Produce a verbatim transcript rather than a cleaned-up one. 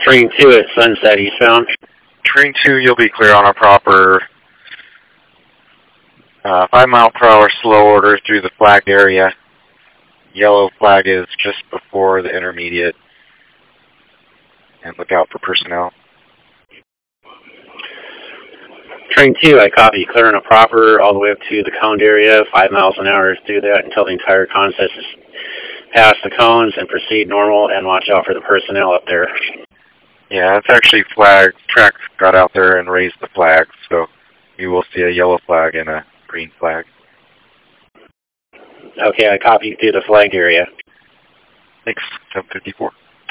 Train two at Sunset eastbound. Train two, you'll be clear on a proper uh, five mile per hour slow order through the flagged area. Yellow flag is just before the intermediate. And look out for personnel. Train two, I copy. Clear on a proper all the way up to the coned area, five miles an hour. Do that until the entire concept is past the cones and proceed normal, and watch out for the personnel up there. Yeah, it's actually flagged. Track got out there and raised the flag, so you will see a yellow flag and a green flag. Okay, I copy through the flagged area. Thanks, seven fifty-four.